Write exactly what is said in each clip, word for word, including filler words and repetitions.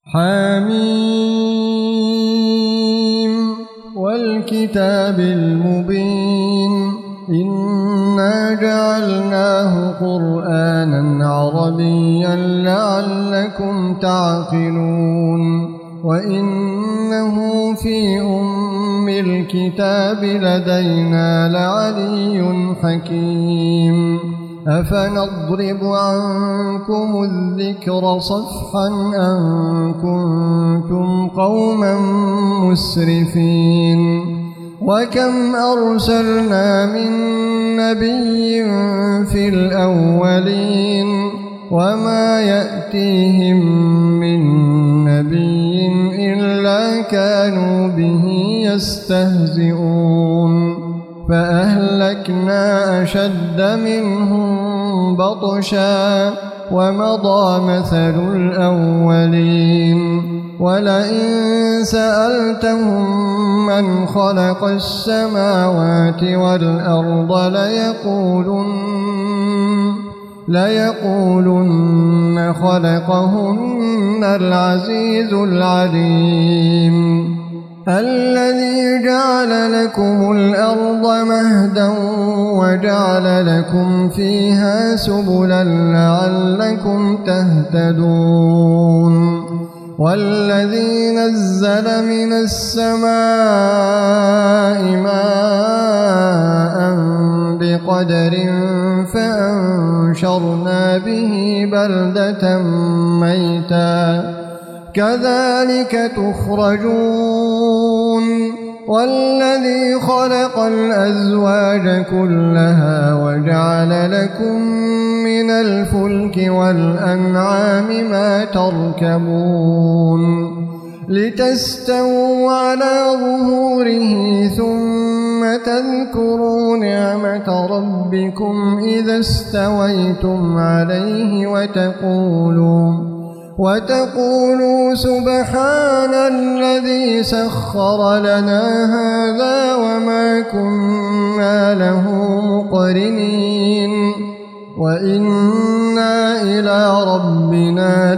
حميم والكتاب المبين إنا جعلناه قرآنا عربيا لعلكم تعقلون وإنه في أم الكتاب لدينا لعلي حكيم أفنضرب عنكم الذكر صفحا أن كنتم قوما مسرفين وكم أرسلنا من نبي في الأولين وما يأتيهم من نبي إلا كانوا به يستهزئون فأهلكنا أشد منهم بطشا ومضى مثل الأولين ولئن سألتهم من خلق السماوات والأرض ليقولن ليقولن خلقهن العزيز العليم الذي جعل لكم الأرض مهدا وجعل لكم فيها سبلا لعلكم تهتدون والذي نزل من السماء ماء بقدر فأنشرنا به بلدة ميتا كذلك تخرجون والذي خلق الأزواج كلها وجعل لكم من الفلك والأنعام ما تركبون لتستووا على ظهوره ثم تذكروا نعمة ربكم إذا استويتم عليه وتقولوا وتقولوا سبحان الذي سخر لنا هذا وما كنا له مقرنين وإنا إلى ربنا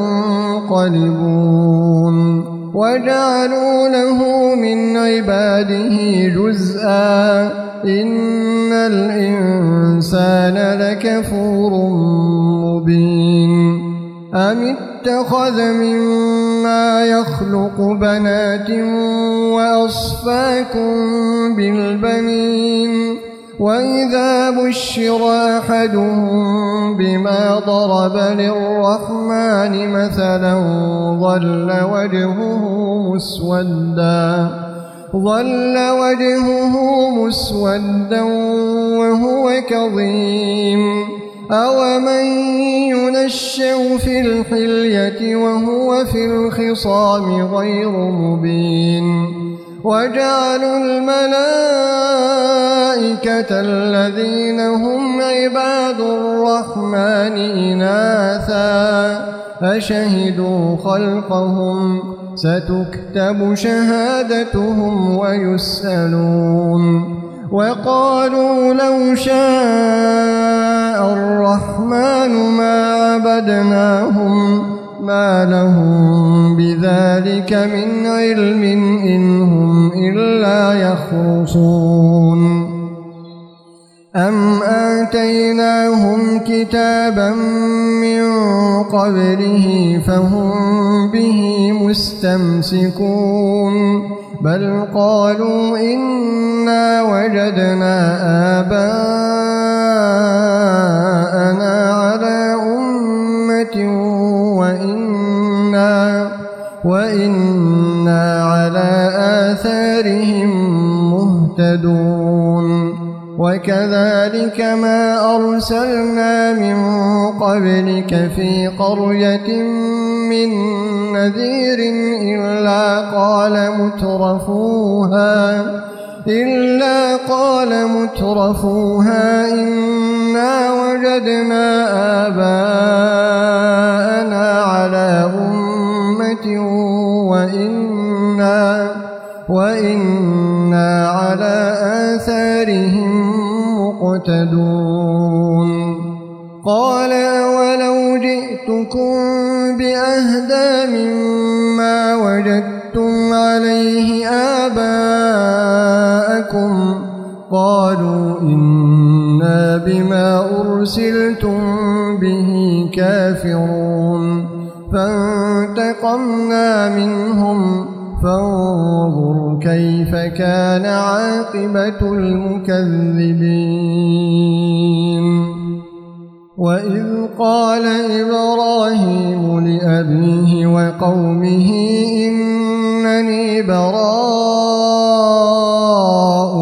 لمنقلبون وجعلوا له من عباده جزءا إن الإنسان لكفور مبين أم اتخذ مما يخلق بنات وأصفاكم بالبنين وإذا بشر أحدهم بما ضرب للرحمن مثلا ظل وجهه مسودا ظل وجهه مسودا وهو كظيم أومن ينشأ في الحلية وهو في الخصام غير مبين وجعلوا الملائكة الذين هم عباد الرحمن إناثا أشهدوا خلقهم ستكتب شهادتهم ويسألون وقالوا لو شاء الرحمن ما عبدناهم ما لهم بذلك من علم إن هم إلا يخرصون أم آتيناهم كتابا من قبله فهم به مستمسكون بل قالوا إنا وجدنا آباءنا على أمة وإنا, وإنا على آثارهم مهتدون وكذلك ما أرسلنا من قبلك في قرية من نذير إلا قال مترفوها إلا قال مترفوها إنا وجدنا آباءنا على أمة وإنا وإنا على آثارهم مقتدون قال أولو جئتكم بأهدى مما وجدتم عليه آباءكم قالوا إنا بما أرسلتم به كافرون فانتقمنا منهم فانظر كيف كان عاقبة المكذبين وإذ قال إبراهيم لأبيه وقومه إنني براء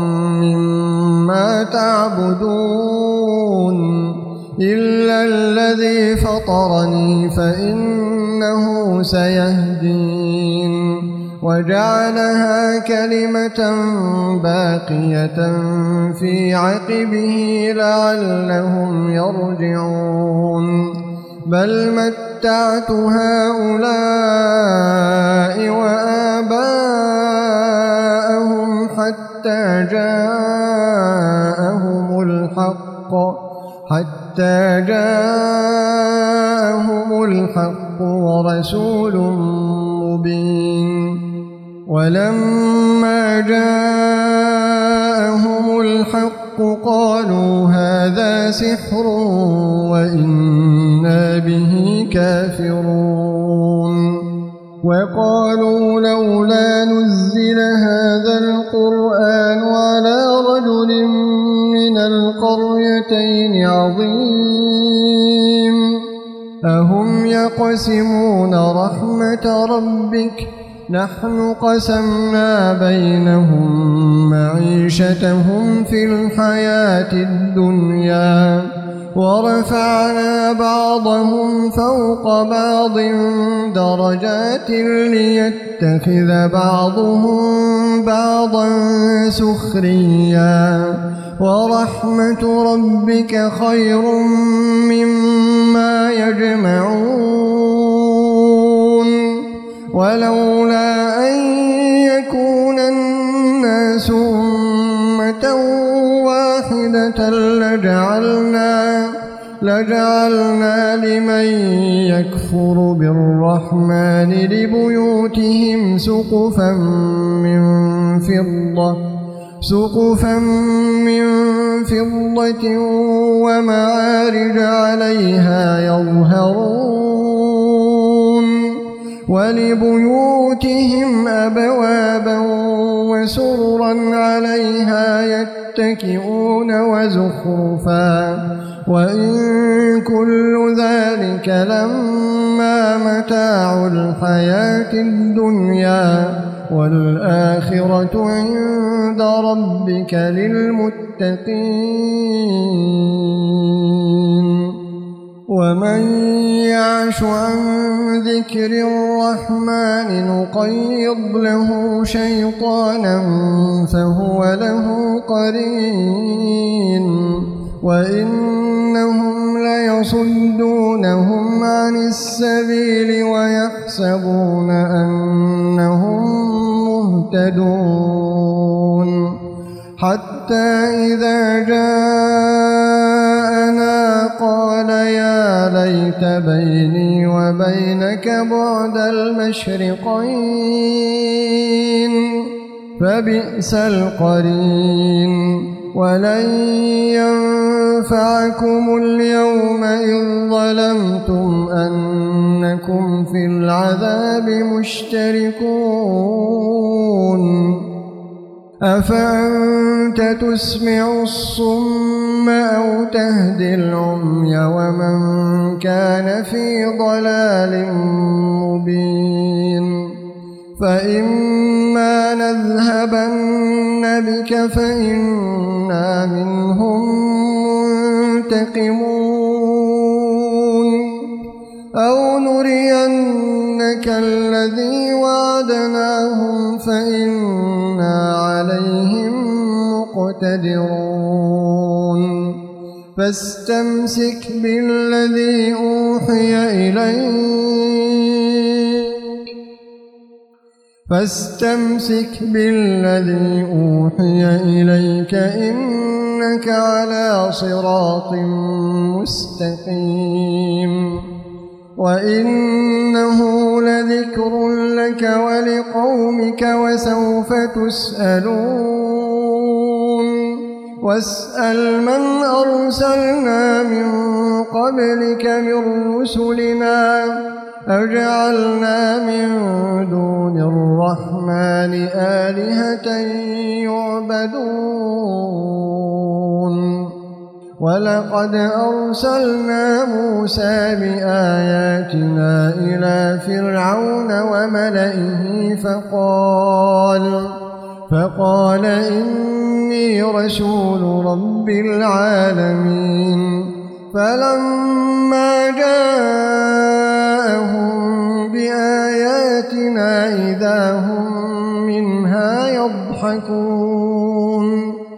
مما تعبدون إلا الذي فطرني فإنه سيهدين وجعلها كلمة باقية في عقبه لعلهم يرجعون بل متعت هؤلاء وآباءهم حتى جاءهم الحق حتى جاءهم الحق ورسول مبين ولما جاءهم الحق قالوا هذا سحر وإنا به كافرون وقالوا لولا نزل هذا القرآن على رجل من القريتين عظيم أهم يقسمون رحمة ربك نحن قسمنا بينهم معيشتهم في الحياة الدنيا ورفعنا بعضهم فوق بعض درجات ليتخذ بعضهم بعضا سخريا ورحمة ربك خير مما يجمعون ولولا أن يكون الناس أمة واحدة لجعلنا لجعلنا لمن يكفر بالرحمن لبيوتهم سقفا من فضة سقفا من فضة ومعارج عليها يظهرون ولبيوتهم أبوابا وسررا عليها يتكئون وزخرفا وإن كل ذلك لما متاع الحياة الدنيا والآخرة عند ربك للمتقين ومن يعش عن ذكر الرحمن نقيض له شيطانا فهو له قرين وإنهم ليصدونهم عن السبيل ويحسبون أنهم مهتدون حتى إذا جاءنا قال يا ليت بيني وبينك بعد المشرقين فبئس القرين ولن ينفعكم اليوم إذ ظلمتم أنكم في العذاب مشتركون أفأنت تسمع الصم أو تهدي العمي ومن كان في ضلال مبين فإما نذهبن بك فإنا منهم منتقمون أو نرينك الذي وعدناهم فإنا عليهم مقتدرون فاستمسك بالذي أوحي إليك فاستمسك بالذي أوحي إليك إنك على صراط مستقيم وإنه ذكر لك ولقومك وسوف تسألون واسأل من أرسلنا من قبلك من رسلنا أجعلنا من دون الرحمن آلهة يعبدون ولقد أرسلنا موسى بآياتنا إلى فرعون وملئه فقال فقال إني رسول رب العالمين فلما جاءهم بآياتنا إذا هم منها يضحكون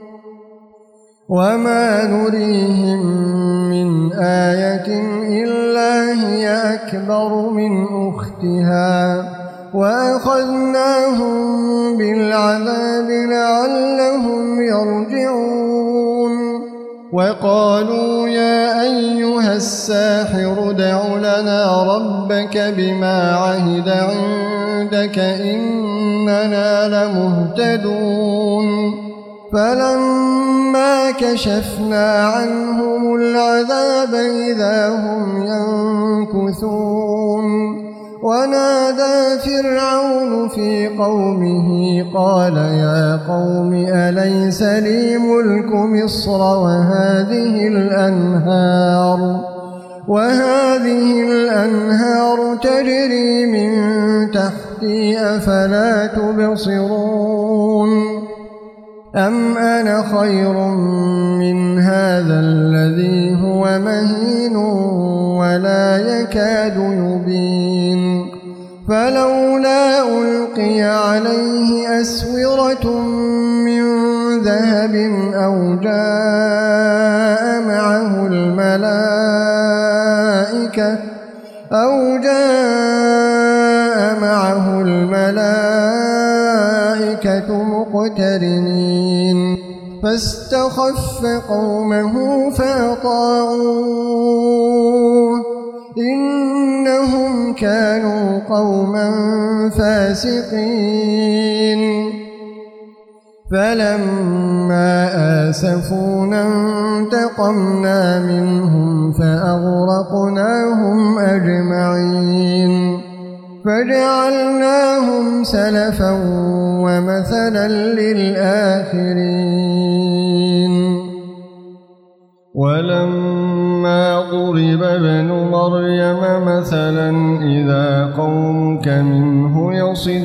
وما نريهم من آية إلا هي أكبر من أختها وأخذناهم بالعذاب لعلهم يرجعون وقالوا يا أيها الساحر ادع لنا ربك بما عهد عندك إننا لمهتدون فلما كشفنا عنهم العذاب إذا هم ينكثون ونادى فرعون في قومه قال يا قوم أليس لي ملك مصر وهذه الأنهار وهذه الأنهار تجري من تحتي أفلا تبصرون أم أنا خير من هذا الذي هو مهين ولا يكاد يبين فلولا ألقي عليه أسورة من ذهب أو جاء معه الملائكة أو جاء معه الملائكة مقترنين فاستخف قومه فأطاعوه إنهم كانوا قوما فاسقين فلما آسفونا انتقمنا منهم فأغرقناهم أجمعين فجعلناهم سلفا ومثلا للآخرين ولما ضرب ابن مريم مثلا إذا قومك منه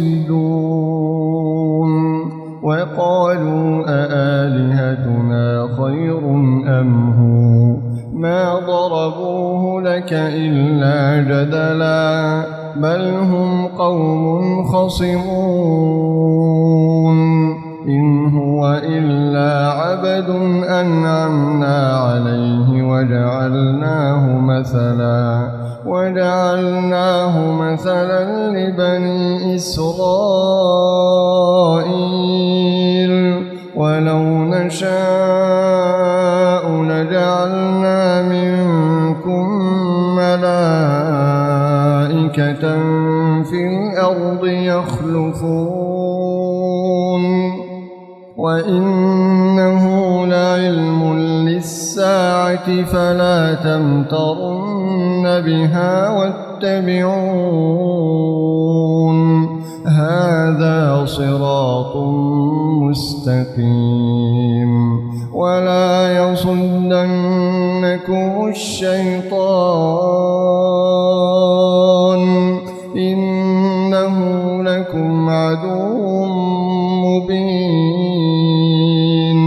يصدون وقالوا أآلهتنا خير أم هو ما ضربوه لك إلا جدلا بل هم قوم خصمون إن هو إلا عبد أنعمنا عليه وجعلناه مثلا وجعلناه مثلا لبني إسرائيل ولو نشاء لجعلنا منكم ملائكة في الأرض يخلفون وإنه لعلم للساعة فلا تمترن بها واتبعون هذا صراط مستقيم ولا يصدنكم الشيطان إنه لكم عدو مبين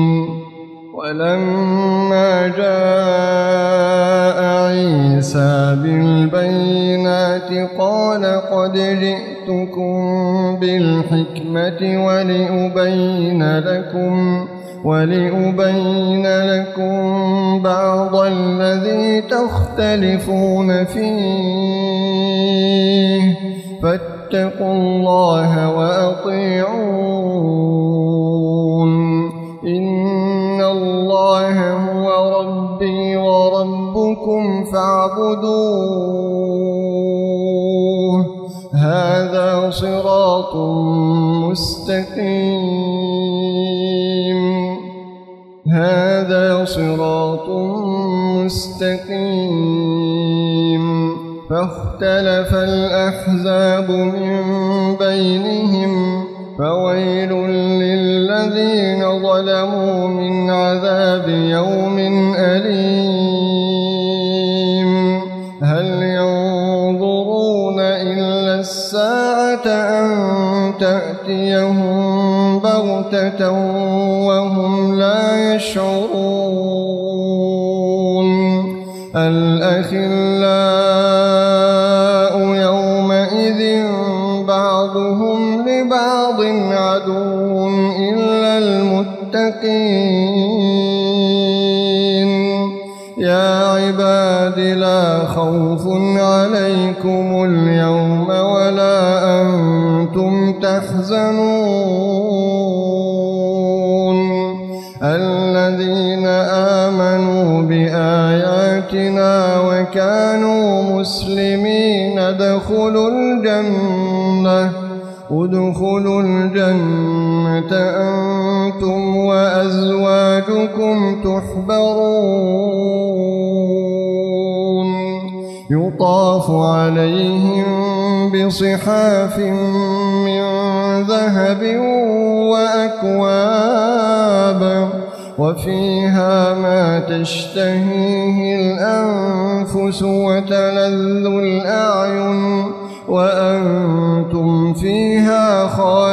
ولما جاء عيسى بالبينات قال قد جئتكم بالحكمة ولأبين لكم ولأبين لكم بعض الذي تختلفون فيه فاتقوا الله وأطيعون إن الله هو ربي وربكم فاعبدوه هذا صراط مستقيم هذا صراط مستقيم فاختلف الأحزاب من بينهم فويل للذين ظلموا من عذاب يوم أليم هل ينظرون إلا الساعة أن تأتيهم بغتة وهم لا يشعرون الأخلاء يومئذ بعضهم لبعض عدو إلا المتقين يا عباد لا خوف عليكم اليوم ولا أنتم تحزنون الذين آمنوا بآياتنا وكانوا مسلمين ادخلوا الجنة ادخلوا الجنة أنتم وأزواجكم تحبرون يطاف عليهم بصحاف من ذهب وأكواب وفيها ما تشتهيه الأنفس وتلذ الأعين وأنتم فيها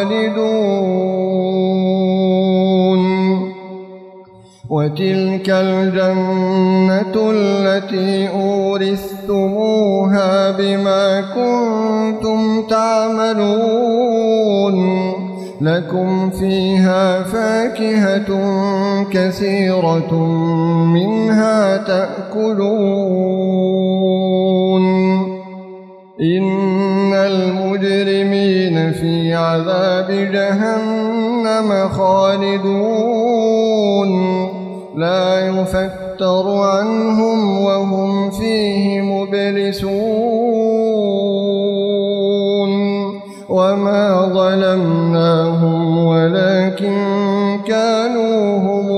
خالدون وتلك الجنة التي أورثتموها بما كنتم تعملون لكم فيها فاكهة كثيرة منها تأكلون إن المجرمين في عذاب جهنم خالدون لا يفتر عنهم وهم فيه مبلسون وما ظلمناهم ولكن كانوا هم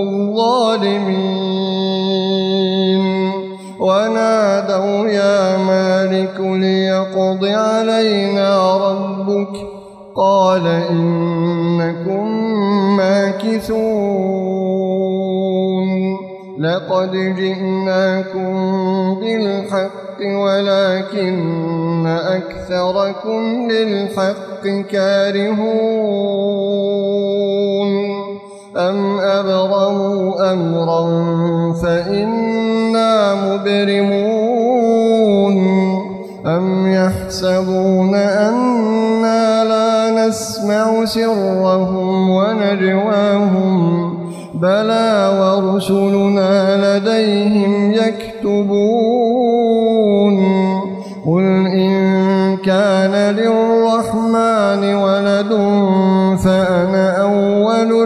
الظالمين ونادوا يا مالك ليقض علينا ربك قال إنكم ماكثون لقد جئناكم بالحق ولكن أكثركم للحق كارهون أم أبرموا أمرا فإنا مبرمون أم يحسبون أنا لا نسمع سرهم ونجواهم بلى ورسلنا لديهم يكتبون قل إن كان للرحمن ولد فأنا أول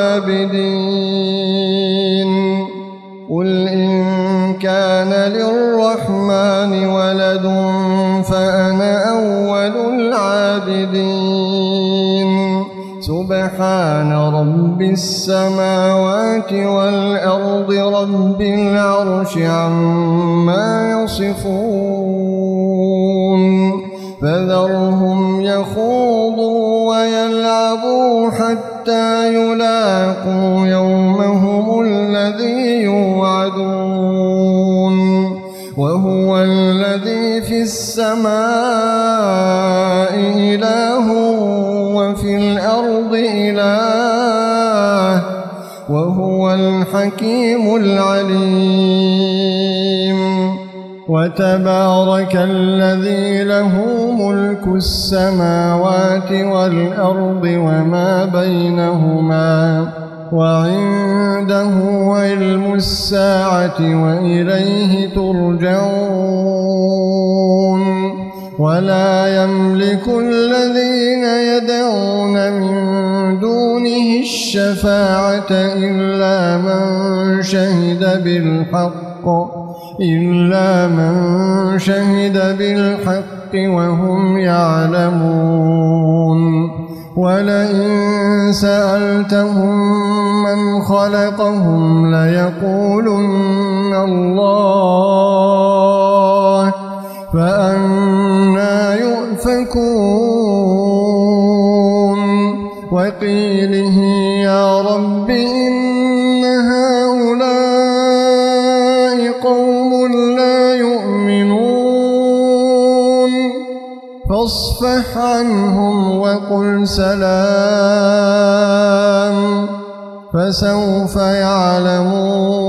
العابدين قل إن كان للرحمن ولد فأنا أول العابدين سبحان رب السماوات والأرض رب العرش عما يصفون فذرهم يخوضوا ويلعبوا حتى يلاقوا يومهم الذي يوعدون وهو الذي في السماء إله وفي الأرض إله وهو الحكيم العليم وتبارك الذي له ملك السماوات والأرض وما بينهما وعنده علم الساعة وإليه ترجعون ولا يملك الذين يدعون من دونه الشفاعة إلا من شهد بالحق إلا من شهد بالحق وهم يعلمون ولئن سألتهم من خلقهم ليقولن الله فأنى يؤفكون وقيله يا رب إن هؤلاء قوم لا يؤمنون فاصفح عنهم وقل سلام فسوف يعلمون.